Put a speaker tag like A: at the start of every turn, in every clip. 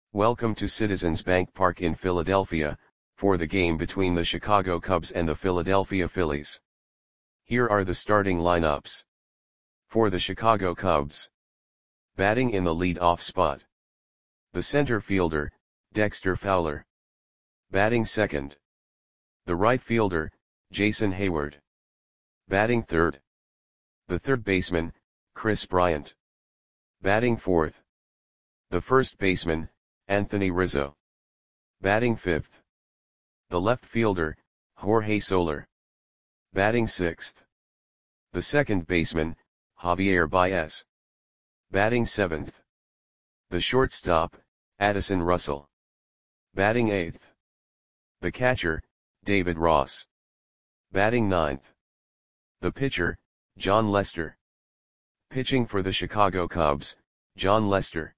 A: Welcome to Citizens Bank Park in Philadelphia, for the game between the Chicago Cubs and the Philadelphia Phillies. Here are the starting lineups. For the Chicago Cubs. Batting in the lead-off spot. The center fielder, Dexter Fowler. Batting second. The right fielder, Jason Heyward. Batting third. The third baseman, Kris Bryant. Batting fourth. The first baseman, Anthony Rizzo. Batting fifth. The left fielder, Jorge Soler. Batting sixth. The second baseman, Javier Baez. Batting seventh. The shortstop, Addison Russell. Batting eighth. The catcher, David Ross. Batting ninth. The pitcher, Jon Lester. Pitching for the Chicago Cubs, Jon Lester.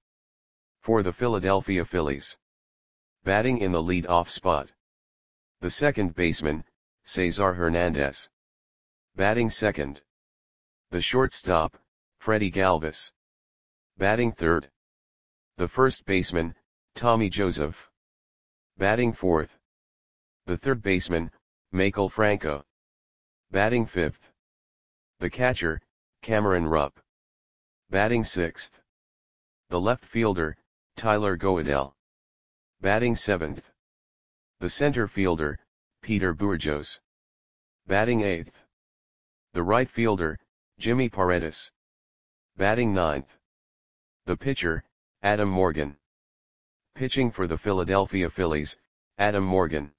A: For the Philadelphia Phillies. Batting in the lead-off spot. The second baseman, Cesar Hernandez. Batting second. The shortstop, Freddie Galvis. Batting third. The first baseman, Tommy Joseph. Batting fourth. The third baseman, Maikel Franco. Batting fifth. The catcher, Cameron Rupp. Batting sixth. The left fielder, Tyler Goeddel. Batting seventh. The center fielder, Peter Bourjos. Batting eighth. The right fielder, Jimmy Paredes. Batting ninth. The pitcher, Adam Morgan. Pitching for the Philadelphia Phillies, Adam Morgan.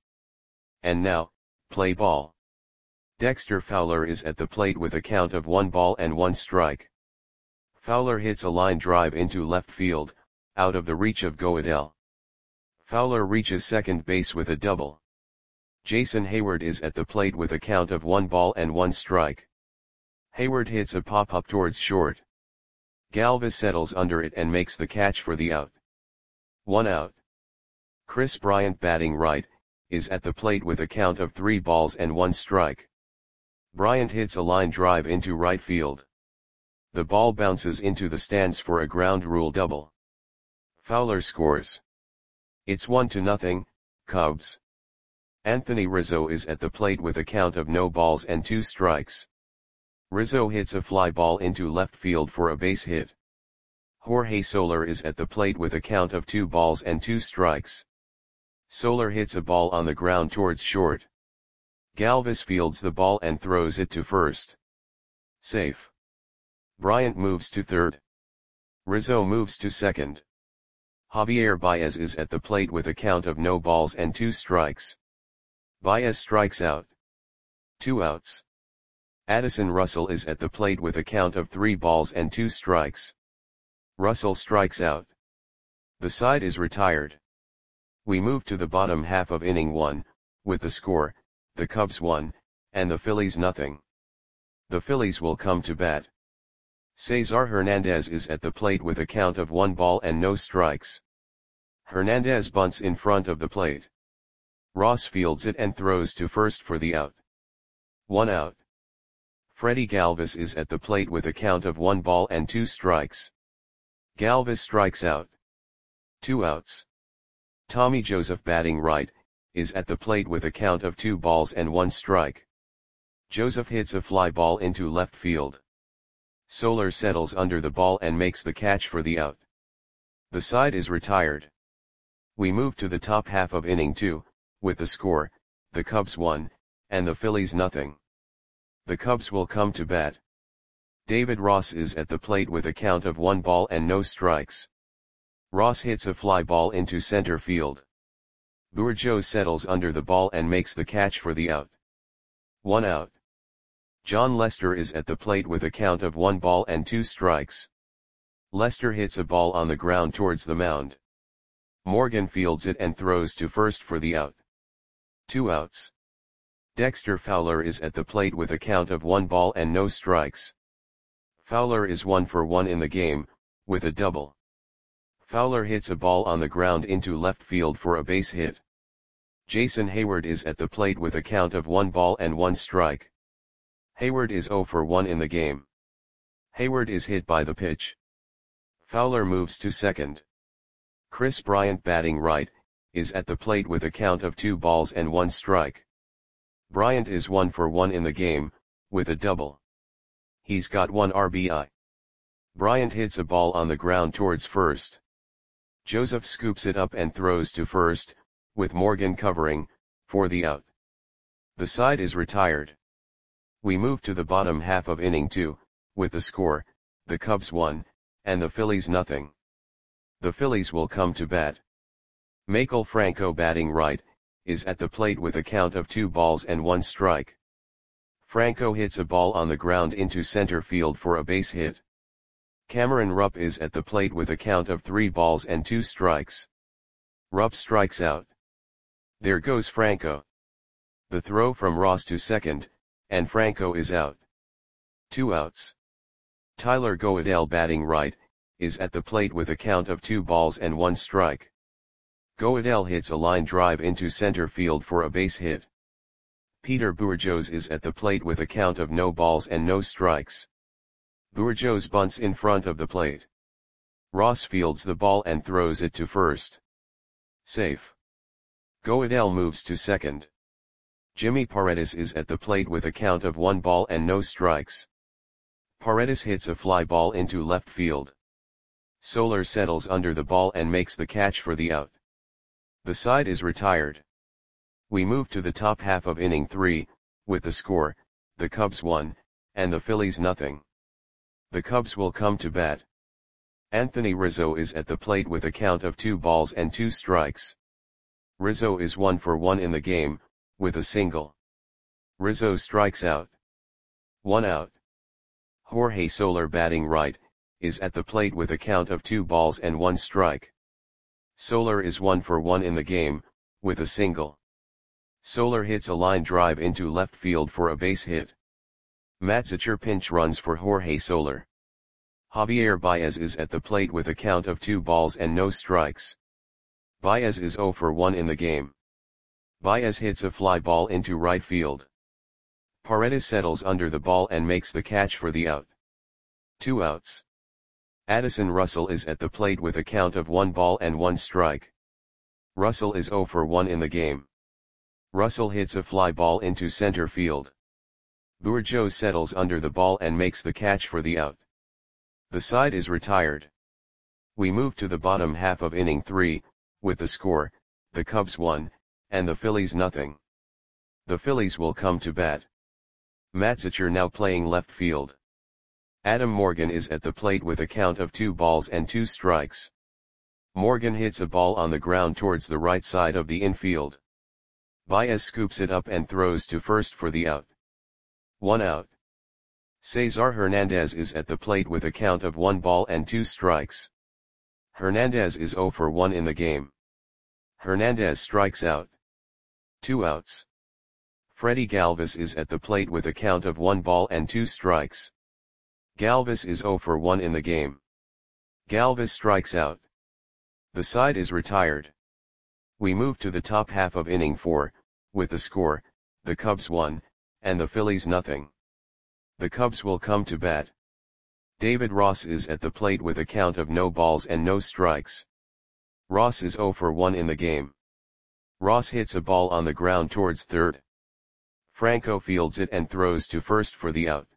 A: And now, play ball. Dexter Fowler is at the plate with a count of 1-1 strike. Fowler hits a line drive into left field, out of the reach of Goeddel. Fowler reaches second base with a double. Jason Heyward is at the plate with a count of 1-1 strike. Heyward hits a pop-up towards short. Galvis settles under it and makes the catch for the out. 1 out. Kris Bryant, batting right, is at the plate with a count of 3-1 strike. Bryant hits a line drive into right field. The ball bounces into the stands for a ground rule double. Fowler scores. It's 1-0, Cubs. Anthony Rizzo is at the plate with a count of 0-2 strikes. Rizzo hits a fly ball into left field for a base hit. Jorge Soler is at the plate with a count of 2-2 strikes. Soler hits a ball on the ground towards short. Galvis fields the ball and throws it to first. Safe. Bryant moves to third. Rizzo moves to second. Javier Baez is at the plate with a count of 0-2 strikes. Baez strikes out. 2 outs. Addison Russell is at the plate with a count of 3-2 strikes. Russell strikes out. The side is retired. We move to the bottom half of inning 1, with the score, the Cubs 1, and the Phillies 0. The Phillies will come to bat. Cesar Hernandez is at the plate with a count of 1-0 strikes. Hernandez bunts in front of the plate. Ross fields it and throws to first for the out. 1 out. Freddie Galvis is at the plate with a count of 1-2 strikes. Galvis strikes out. 2 outs. Tommy Joseph, batting right, is at the plate with a count of 2-1 strike. Joseph hits a fly ball into left field. Soler settles under the ball and makes the catch for the out. The side is retired. We move to the top half of inning 2, with the score, the Cubs 1, and the Phillies 0. The Cubs will come to bat. David Ross is at the plate with a count of 1-0 strikes. Ross hits a fly ball into center field. Bourjos settles under the ball and makes the catch for the out. 1 out. Jon Lester is at the plate with a count of 1-2 strikes. Lester hits a ball on the ground towards the mound. Morgan fields it and throws to first for the out. 2 outs. Dexter Fowler is at the plate with a count of 1-0 strikes. Fowler is 1 for 1 in the game, with a double. Fowler hits a ball on the ground into left field for a base hit. Jason Heyward is at the plate with a count of 1-1 strike. Heyward is 0 for 1 in the game. Heyward is hit by the pitch. Fowler moves to second. Kris Bryant batting right, is at the plate with a count of 2 balls and 1 strike. Bryant is 1 for 1 in the game, with a double. He's got 1 RBI. Bryant hits a ball on the ground towards first. Joseph scoops it up and throws to first, with Morgan covering, for the out. The side is retired. We move to the bottom half of inning 2, with the score, the Cubs 1, and the Phillies nothing. The Phillies will come to bat. Maikel Franco batting right, is at the plate with a count of 2 balls and 1 strike. Franco hits a ball on the ground into center field for a base hit. Cameron Rupp is at the plate with a count of 3 balls and 2 strikes. Rupp strikes out. There goes Franco. The throw from Ross to second, and Franco is out. 2 outs. Tyler Goeddel batting right, is at the plate with a count of 2 balls and 1 strike. Goeddel hits a line drive into center field for a base hit. Peter Bourjos is at the plate with a count of no balls and no strikes. Bourjos bunts in front of the plate. Ross fields the ball and throws it to first. Safe. Goeddel moves to second. Jimmy Paredes is at the plate with a count of 1 ball and no strikes. Paredes hits a fly ball into left field. Soler settles under the ball and makes the catch for the out. The side is retired. We move to the top half of inning 3, with the score, the Cubs 1, and the Phillies nothing. The Cubs will come to bat. Anthony Rizzo is at the plate with a count of 2 balls and 2 strikes. Rizzo is 1 for 1 in the game, with a single. Rizzo strikes out. 1 out. Jorge Soler batting right, is at the plate with a count of 2 balls and 1 strike. Soler is 1 for 1 in the game, with a single. Soler hits a line drive into left field for a base hit. Matt Zachor pinch runs for Jorge Soler. Javier Baez is at the plate with a count of 2 balls and no strikes. Baez is 0 for 1 in the game. Baez hits a fly ball into right field. Paredes settles under the ball and makes the catch for the out. 2 outs. Addison Russell is at the plate with a count of 1 ball and 1 strike. Russell is 0 for 1 in the game. Russell hits a fly ball into center field. Bourjos settles under the ball and makes the catch for the out. The side is retired. We move to the bottom half of inning 3, with the score, the Cubs 1, and the Phillies nothing. The Phillies will come to bat. Matt Zachor now playing left field. Adam Morgan is at the plate with a count of 2 balls and 2 strikes. Morgan hits a ball on the ground towards the right side of the infield. Baez scoops it up and throws to first for the out. 1 out. Cesar Hernandez is at the plate with a count of 1 ball and 2 strikes. Hernandez is 0 for 1 in the game. Hernandez strikes out. 2 outs. Freddie Galvis is at the plate with a count of 1 ball and 2 strikes. Galvis is 0 for 1 in the game. Galvis strikes out. The side is retired. We move to the top half of inning 4, with the score, the Cubs 1, and the Phillies nothing. The Cubs will come to bat. David Ross is at the plate with a count of no balls and no strikes. Ross is 0 for 1 in the game. Ross hits a ball on the ground towards third. Franco fields it and throws to first for the out.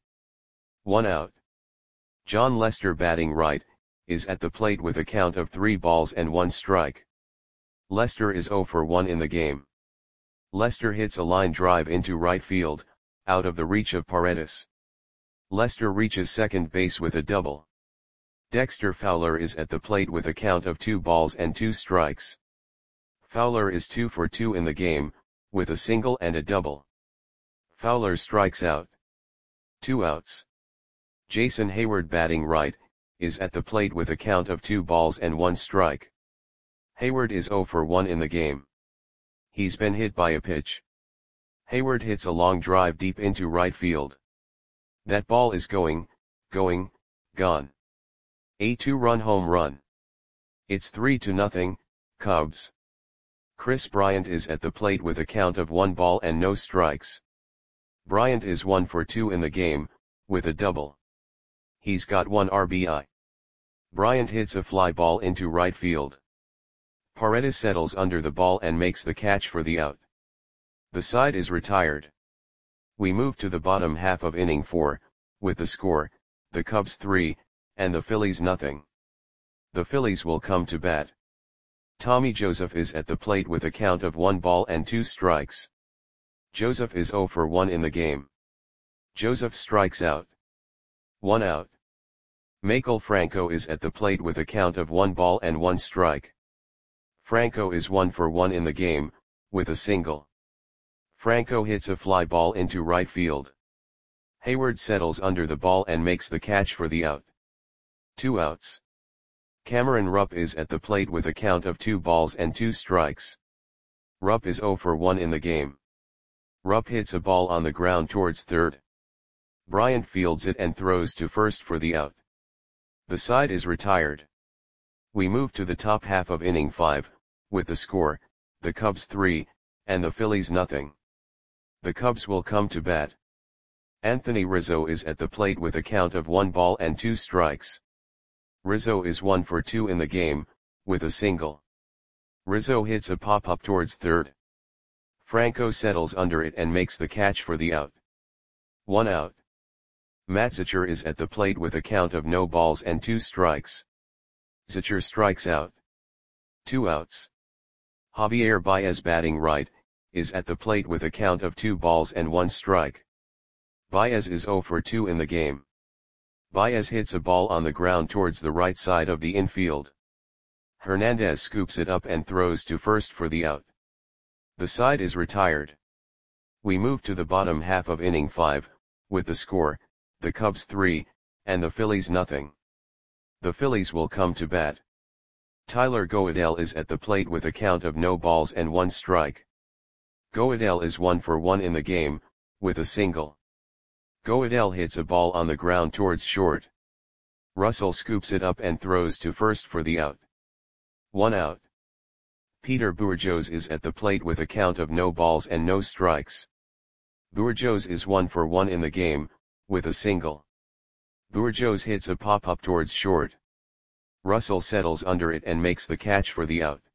A: 1 out. John Lester batting right, is at the plate with a count of 3 balls and 1 strike. Lester is 0 for 1 in the game. Lester hits a line drive into right field, out of the reach of Paredes. Lester reaches second base with a double. Dexter Fowler is at the plate with a count of 2 balls and 2 strikes. Fowler is 2 for 2 in the game, with a single and a double. Fowler strikes out. 2 outs. Jason Hayward batting right, is at the plate with a count of 2 balls and 1 strike. Hayward is 0 for 1 in the game. He's been hit by a pitch. Hayward hits a long drive deep into right field. That ball is gone. A 2-run home run. It's 3-0, Cubs. Kris Bryant is at the plate with a count of 1 ball and no strikes. Bryant is 1 for 2 in the game, with a double. He's got 1 RBI. Bryant hits a fly ball into right field. Paredes settles under the ball and makes the catch for the out. The side is retired. We move to the bottom half of inning 4, with the score, the Cubs 3, and the Phillies nothing. The Phillies will come to bat. Tommy Joseph is at the plate with a count of 1 ball and 2 strikes. Joseph is 0 for 1 in the game. Joseph strikes out. 1 out. Maikel Franco is at the plate with a count of 1 ball and 1 strike. Franco is 1 for 1 in the game, with a single. Franco hits a fly ball into right field. Hayward settles under the ball and makes the catch for the out. 2 outs. Cameron Rupp is at the plate with a count of 2 balls and 2 strikes. Rupp is 0 for 1 in the game. Rupp hits a ball on the ground towards third. Bryant fields it and throws to first for the out. The side is retired. We move to the top half of inning 5, with the score, the Cubs 3, and the Phillies nothing. The Cubs will come to bat. Anthony Rizzo is at the plate with a count of 1 ball and 2 strikes. Rizzo is 1 for 2 in the game, with a single. Rizzo hits a pop-up towards third. Franco settles under it and makes the catch for the out. 1 out. Matt Zachor is at the plate with a count of no balls and 2 strikes. Zachor strikes out. 2 outs. Javier Baez, batting right, is at the plate with a count of 2 balls and 1 strike. Baez is 0 for 2 in the game. Baez hits a ball on the ground towards the right side of the infield. Hernandez scoops it up and throws to first for the out. The side is retired. We move to the bottom half of inning 5, with the score, the Cubs 3, and the Phillies nothing. The Phillies will come to bat. Tyler Goeddel is at the plate with a count of no balls and 1 strike. Goeddel is 1 for 1 in the game, with a single. Goeddel hits a ball on the ground towards short. Russell scoops it up and throws to first for the out. 1 out. Peter Bourjos is at the plate with a count of no balls and no strikes. Bourjos is 1 for 1 in the game, with a single. Bourjos hits a pop-up towards short. Russell settles under it and makes the catch for the out.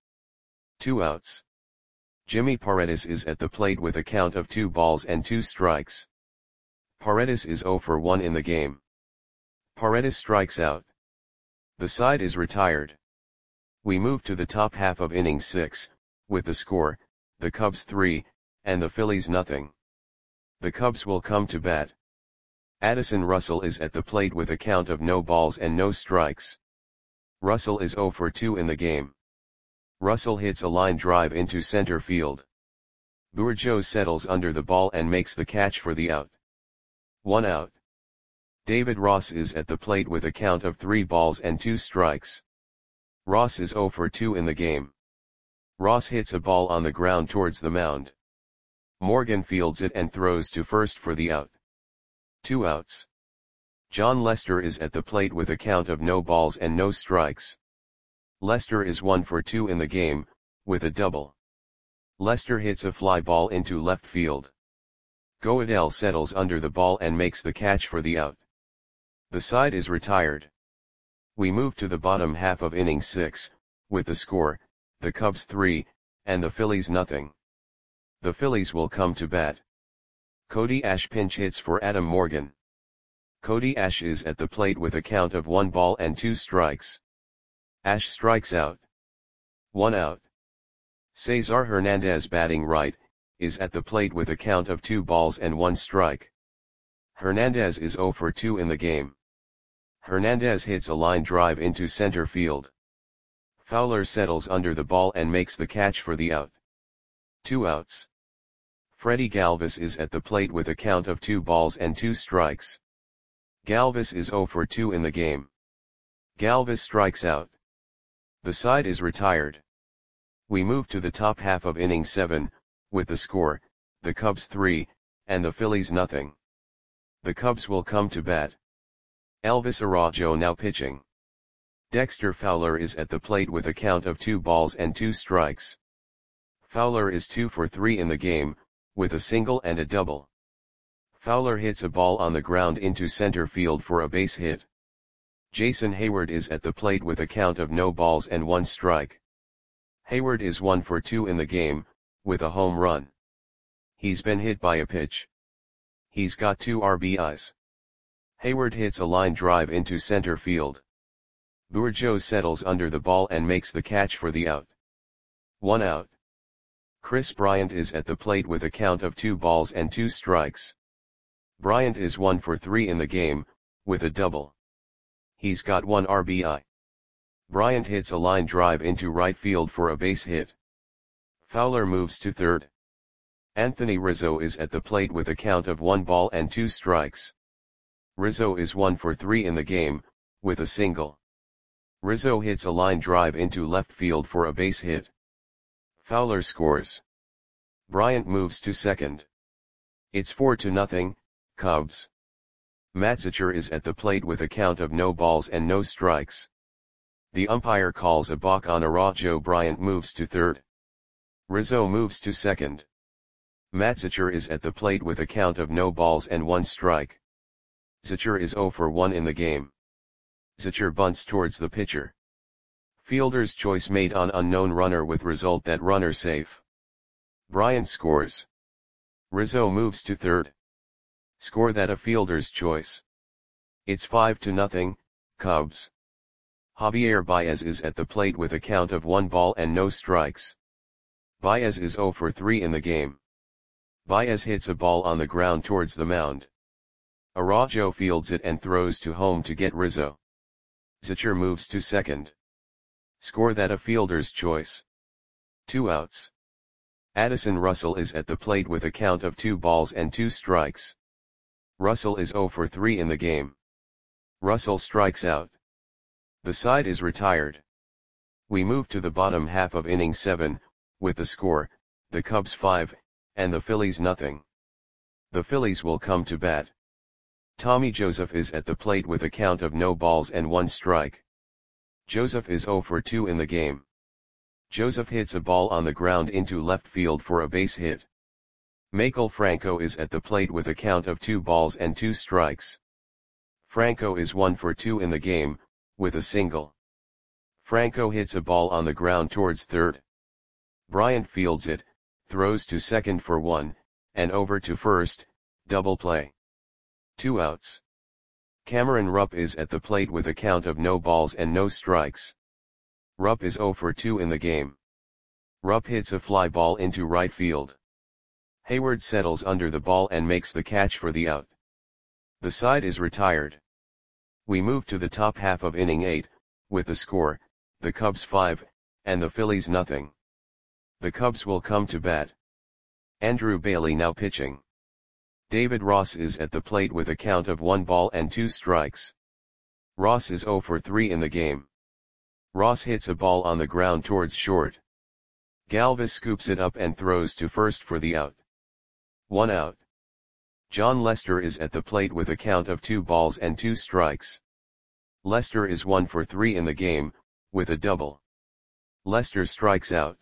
A: 2 outs. Jimmy Paredes is at the plate with a count of 2 balls and 2 strikes. Paredes is 0 for 1 in the game. Paredes strikes out. The side is retired. We move to the top half of inning 6, with the score, the Cubs 3, and the Phillies nothing. The Cubs will come to bat. Addison Russell is at the plate with a count of no balls and no strikes. Russell is 0 for 2 in the game. Russell hits a line drive into center field. Bourjos settles under the ball and makes the catch for the out. 1 out. David Ross is at the plate with a count of 3 balls and 2 strikes. Ross is 0 for 2 in the game. Ross hits a ball on the ground towards the mound. Morgan fields it and throws to first for the out. 2 outs. John Lester is at the plate with a count of no balls and no strikes. Lester is 1 for 2 in the game, with a double. Lester hits a fly ball into left field. Goeddel settles under the ball and makes the catch for the out. The side is retired. We move to the bottom half of inning 6, with the score, the Cubs 3, and the Phillies nothing. The Phillies will come to bat. Cody Ash pinch hits for Adam Morgan. Cody Ash is at the plate with a count of 1 ball and 2 strikes. Ash strikes out. 1 out. Cesar Hernandez, batting right, is at the plate with a count of 2 balls and 1 strike. Hernandez is 0 for 2 in the game. Hernandez hits a line drive into center field. Fowler settles under the ball and makes the catch for the out. 2 outs. Freddie Galvis is at the plate with a count of 2 balls and 2 strikes. Galvis is 0 for 2 in the game. Galvis strikes out. The side is retired. We move to the top half of inning 7, with the score, the Cubs 3, and the Phillies nothing. The Cubs will come to bat. Elvis Araujo now pitching. Dexter Fowler is at the plate with a count of 2 balls and 2 strikes. Fowler is 2 for 3 in the game, with a single and a double. Fowler hits a ball on the ground into center field for a base hit. Jason Hayward is at the plate with a count of no balls and 1 strike. Hayward is 1 for 2 in the game, with a home run. He's been hit by a pitch. He's got 2 RBIs. Hayward hits a line drive into center field. Bourjos settles under the ball and makes the catch for the out. 1 out. Kris Bryant is at the plate with a count of 2 balls and 2 strikes. Bryant is 1 for 3 in the game, with a double. He's got 1 RBI. Bryant hits a line drive into right field for a base hit. Fowler moves to third. Anthony Rizzo is at the plate with a count of 1 ball and 2 strikes. Rizzo is 1 for 3 in the game, with a single. Rizzo hits a line drive into left field for a base hit. Fowler scores. Bryant moves to second. It's 4-0, Cubs. Matzinger is at the plate with a count of no balls and no strikes. The umpire calls a balk on Araujo. Bryant moves to third. Rizzo moves to second. Matzinger is at the plate with a count of no balls and 1 strike. Zicher is 0 for 1 in the game. Zicher bunts towards the pitcher. Fielder's choice made on unknown runner with result that runner safe. Bryant scores. Rizzo moves to third. Score that a fielder's choice. It's 5-0, Cubs. Javier Baez is at the plate with a count of 1 ball and no strikes. Baez is 0 for 3 in the game. Baez hits a ball on the ground towards the mound. Araujo fields it and throws to home to get Rizzo. Zicher moves to second. Score that a fielder's choice. 2 outs. Addison Russell is at the plate with a count of 2 balls and 2 strikes. Russell is 0 for 3 in the game. Russell strikes out. The side is retired. We move to the bottom half of inning 7, with the score, the Cubs 5, and the Phillies nothing. The Phillies will come to bat. Tommy Joseph is at the plate with a count of no balls and 1 strike. Joseph is 0 for 2 in the game. Joseph hits a ball on the ground into left field for a base hit. Maikel Franco is at the plate with a count of 2 balls and 2 strikes. Franco is 1 for 2 in the game, with a single. Franco hits a ball on the ground towards third. Bryant fields it, throws to second for 1, and over to first, double play. 2 outs. Cameron Rupp is at the plate with a count of no balls and no strikes. Rupp is 0 for 2 in the game. Rupp hits a fly ball into right field. Hayward settles under the ball and makes the catch for the out. The side is retired. We move to the top half of inning 8, with the score, the Cubs 5, and the Phillies nothing. The Cubs will come to bat. Andrew Bailey now pitching. David Ross is at the plate with a count of 1 ball and 2 strikes. Ross is 0 for 3 in the game. Ross hits a ball on the ground towards short. Galvis scoops it up and throws to first for the out. 1 out. John Lester is at the plate with a count of 2 balls and 2 strikes. Lester is 1 for 3 in the game, with a double. Lester strikes out.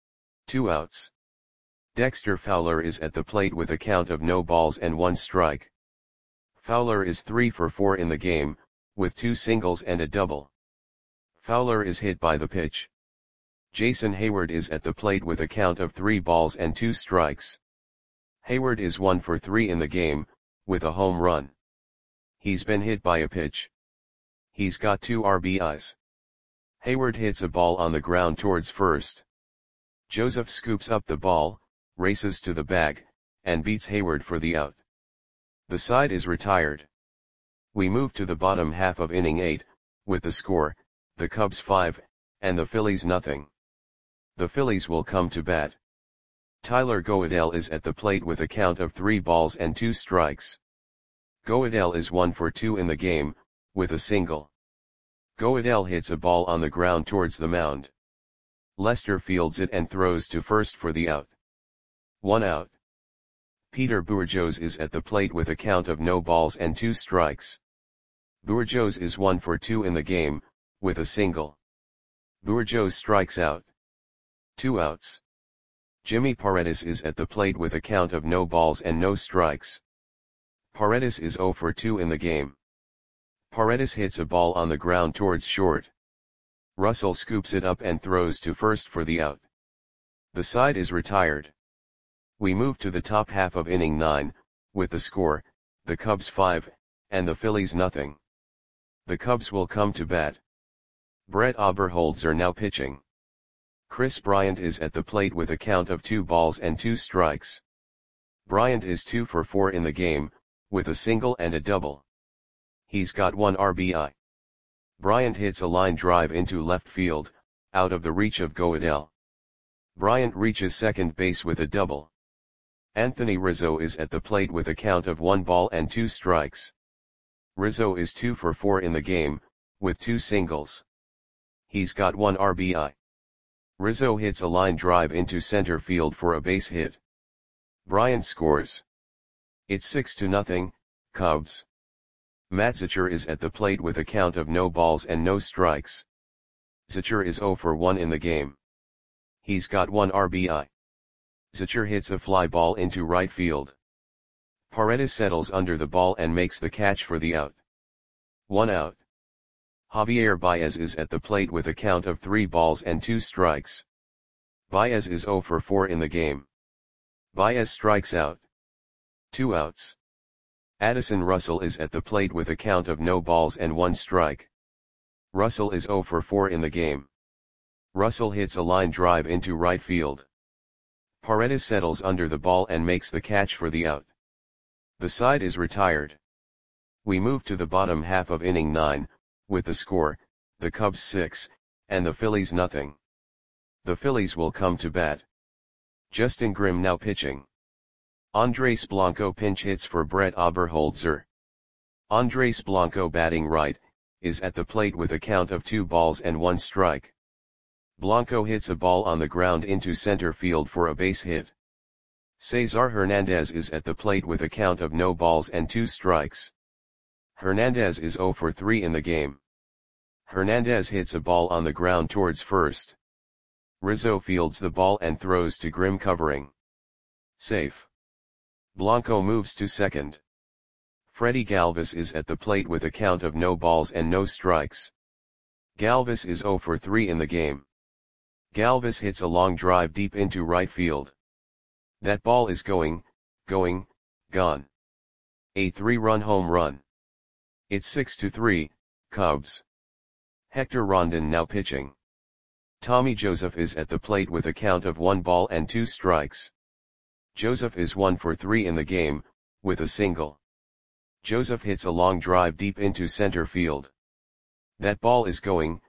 A: 2 outs. Dexter Fowler is at the plate with a count of no balls and 1 strike. Fowler is 3 for 4 in the game, with 2 singles and a double. Fowler is hit by the pitch. Jason Hayward is at the plate with a count of 3 balls and 2 strikes. Hayward is 1 for 3 in the game, with a home run. He's been hit by a pitch. He's got 2 RBIs. Hayward hits a ball on the ground towards first. Joseph scoops up the ball, races to the bag, and beats Hayward for the out. The side is retired. We move to the bottom half of inning 8, with the score, the Cubs 5, and the Phillies nothing. The Phillies will come to bat. Tyler Goeddel is at the plate with a count of 3 balls and 2 strikes. Goeddel is 1 for 2 in the game, with a single. Goeddel hits a ball on the ground towards the mound. Lester fields it and throws to first for the out. 1 out. Peter Bourjos is at the plate with a count of no balls and 2 strikes. Bourjos is 1 for 2 in the game, with a single. Bourjos strikes out. 2 outs. Jimmy Paredes is at the plate with a count of no balls and no strikes. Paredes is 0 for 2 in the game. Paredes hits a ball on the ground towards short. Russell scoops it up and throws to first for the out. The side is retired. We move to the top half of inning 9, with the score, the Cubs 5, and the Phillies nothing. The Cubs will come to bat. Brett Oberholzer now pitching. Chris Bryant is at the plate with a count of 2 balls and 2 strikes. Bryant is 2 for 4 in the game, with a single and a double. He's got 1 RBI. Bryant hits a line drive into left field, out of the reach of Goodell. Bryant reaches second base with a double. Anthony Rizzo is at the plate with a count of 1 ball and 2 strikes. Rizzo is 2 for 4 in the game, with 2 singles. He's got 1 RBI. Rizzo hits a line drive into center field for a base hit. Bryant scores. It's 6-0, Cubs. Matt Zachor is at the plate with a count of no balls and no strikes. Zachor is 0 for 1 in the game. He's got 1 RBI. Zachor hits a fly ball into right field. Paredes settles under the ball and makes the catch for the out. 1 out. Javier Baez is at the plate with a count of 3 balls and 2 strikes. Baez is 0 for 4 in the game. Baez strikes out. 2 outs. Addison Russell is at the plate with a count of no balls and 1 strike. Russell is 0 for 4 in the game. Russell hits a line drive into right field. Paredes settles under the ball and makes the catch for the out. The side is retired. We move to the bottom half of inning 9, with the score, the Cubs 6, and the Phillies nothing. The Phillies will come to bat. Justin Grimm now pitching. Andres Blanco pinch hits for Brett Oberholzer. Andres Blanco batting right, is at the plate with a count of 2 balls and 1 strike. Blanco hits a ball on the ground into center field for a base hit. Cesar Hernandez is at the plate with a count of no balls and 2 strikes. Hernandez is 0 for 3 in the game. Hernandez hits a ball on the ground towards first. Rizzo fields the ball and throws to Grimm covering. Safe. Blanco moves to second. Freddie Galvis is at the plate with a count of no balls and no strikes. Galvis is 0 for 3 in the game. Galvis hits a long drive deep into right field. That ball is gone. A 3-run home run. It's 6-3, Cubs. Hector Rondon now pitching. Tommy Joseph is at the plate with a count of 1 ball and 2 strikes. Joseph is 1 for 3 in the game, with a single. Joseph hits a long drive deep into center field. That ball is gone.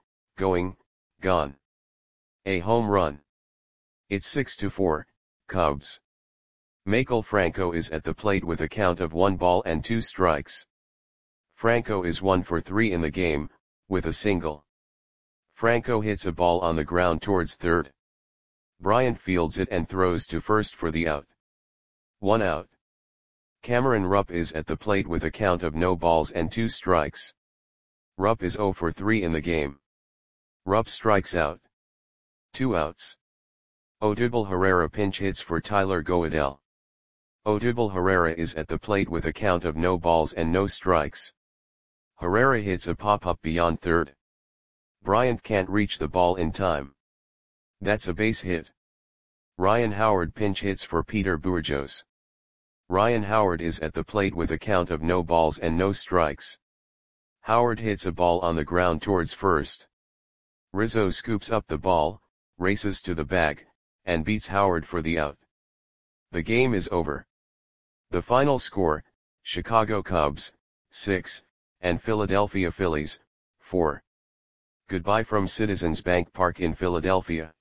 A: A home run. It's 6-4, Cubs. Maikel Franco is at the plate with a count of 1 ball and 2 strikes. Franco is 1 for 3 in the game, with a single. Franco hits a ball on the ground towards third. Bryant fields it and throws to first for the out. 1 out. Cameron Rupp is at the plate with a count of no balls and 2 strikes. Rupp is 0 for 3 in the game. Rupp strikes out. 2 outs. Odubel Herrera pinch hits for Tyler Goodell. Odubel Herrera is at the plate with a count of no balls and no strikes. Herrera hits a pop-up beyond third. Bryant can't reach the ball in time. That's a base hit. Ryan Howard pinch hits for Peter Bourjos. Ryan Howard is at the plate with a count of no balls and no strikes. Howard hits a ball on the ground towards first. Rizzo scoops up the ball, races to the bag, and beats Howard for the out. The game is over. The final score, Chicago Cubs, 6, and Philadelphia Phillies, 4. Goodbye from Citizens Bank Park in Philadelphia.